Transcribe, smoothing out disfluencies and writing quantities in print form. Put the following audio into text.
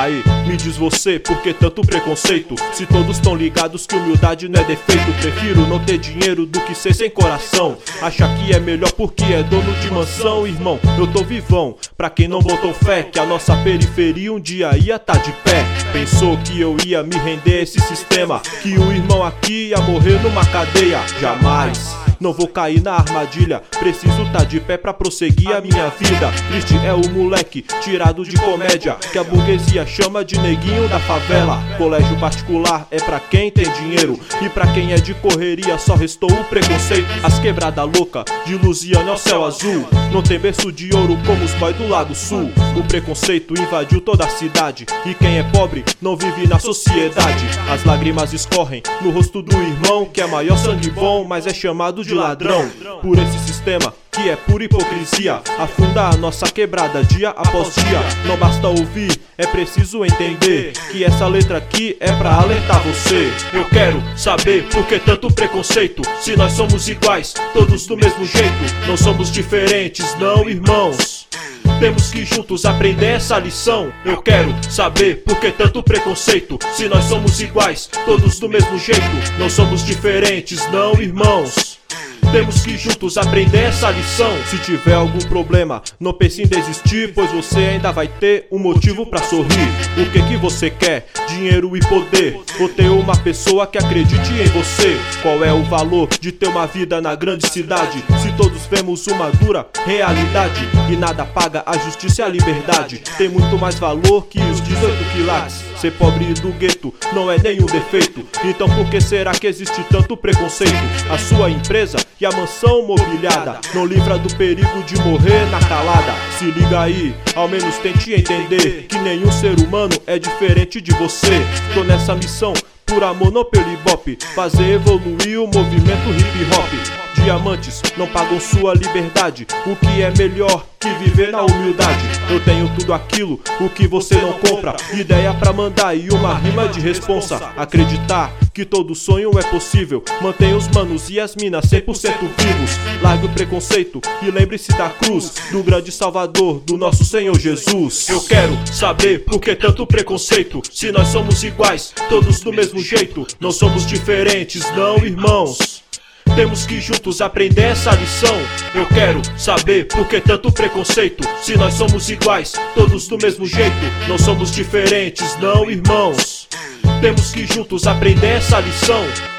Aí, me diz você, por que tanto preconceito? Se todos estão ligados que humildade não é defeito. Prefiro não ter dinheiro do que ser sem coração. Acha que é melhor porque é dono de mansão. Irmão, eu tô vivão, pra quem não botou fé que a nossa periferia um dia ia tá de pé. Pensou que eu ia me render a esse sistema, que o irmão aqui ia morrer numa cadeia? Jamais, não vou cair na armadilha. Preciso tá de pé pra prosseguir a minha vida. Triste é o moleque tirado de comédia, que a burguesia chama de neguinho da favela. Colégio particular é pra quem tem dinheiro, e pra quem é de correria só restou o preconceito. As quebradas louca de Lusiana ao céu azul, não tem berço de ouro como os boys do Lago Sul. O preconceito invadiu toda a cidade, e quem é pobre não vive na sociedade. As lágrimas escorrem no rosto do irmão, que é maior sangue bom, mas é chamado de ladrão. Por esse sistema que é pura hipocrisia, afunda a nossa quebrada dia após dia. Não basta ouvir, é preciso entender que essa letra aqui é pra alertar você. Eu quero saber por que tanto preconceito, se nós somos iguais, todos do mesmo jeito. Não somos diferentes, não, irmãos. Temos que juntos aprender essa lição. Eu quero saber por que tanto preconceito, se nós somos iguais, todos do mesmo jeito. Não somos diferentes, não, irmãos. Temos que juntos aprender essa lição. Se tiver algum problema, não pense em desistir, pois você ainda vai ter um motivo pra sorrir. O que você quer? Dinheiro e poder, ou ter uma pessoa que acredite em você? Qual é o valor de ter uma vida na grande cidade, se todos vemos uma dura realidade? E nada paga a justiça e a liberdade. Tem muito mais valor que os 18 quilates. Ser pobre do gueto não é nenhum defeito. Então por que será que existe tanto preconceito? A sua empresa e a mansão mobiliada não livra do perigo de morrer na calada. Se liga aí, ao menos tente entender que nenhum ser humano é diferente de você. Tô nessa missão por amor, não pelo ibope, fazer evoluir o movimento hip hop. Diamantes não pagam sua liberdade, o que é melhor que viver na humildade. Eu tenho tudo aquilo, o que você não compra, ideia pra mandar e uma rima de responsa. Acreditar que todo sonho é possível, mantém os manos e as minas 100% vivos. Largue o preconceito e lembre-se da cruz, do grande salvador, do nosso Senhor Jesus. Eu quero saber por que tanto preconceito, se nós somos iguais, todos do mesmo jeito. Não somos diferentes, não, irmãos. Temos que juntos aprender essa lição. Eu quero saber por que tanto preconceito, se nós somos iguais, todos do mesmo jeito. Não somos diferentes, não, irmãos. Temos que juntos aprender essa lição.